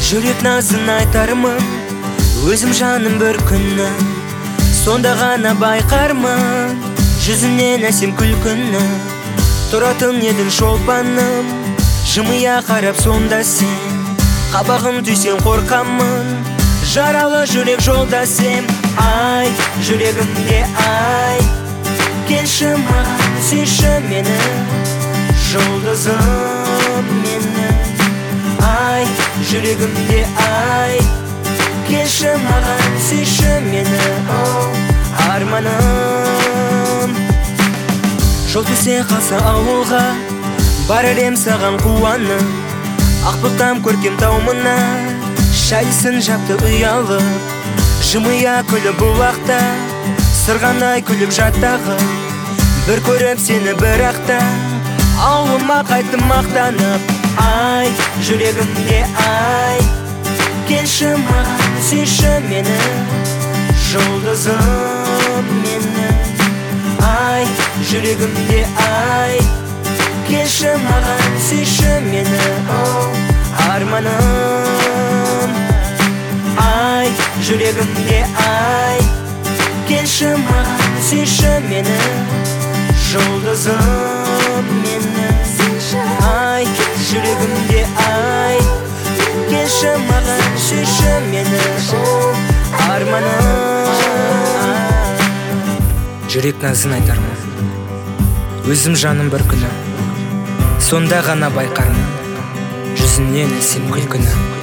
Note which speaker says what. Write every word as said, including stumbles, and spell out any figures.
Speaker 1: жүрек назын айтармын, өзім жаным бір күні, сонда ғана байқармын жүзінен әсем күлкіні. Тұратын едің шолпаным, жымия қарап сонда сен, қабағын түйсең қорқамын, жаралы жүрек жолдасым. Ай, жүрегімде ай, келші маған, сүйші мені, жұлдызым мені. Ай, жүрегімде ай, келші маған, сүйші мені, арманым. Жол түсе қалса ауылға, барар ем саған қуанып, ақ бұлттам көркем таумына, шәлісін жапты ұялып, жымия күліп бұлақта, сырғанай күліп жаттағы, бір көріп сені бірақта, ауылыма қайттым мақтанып. Ай, жүрегімде ай, келші маған, сүйші мені, жұлдызым мені. Ай, жүрегімде ай, келші маған, сүйші мені, арманым. Ай, жүрегімде ай, келші маған, сүйші мені, жұлдызым мені. Ай, жүрегімде ай, келші маған, сүйші мені, арманым. Жүрек назын айтармын, өзім жаным бір күні, сонда ғана байқармын жүзінен әсем күлкіні.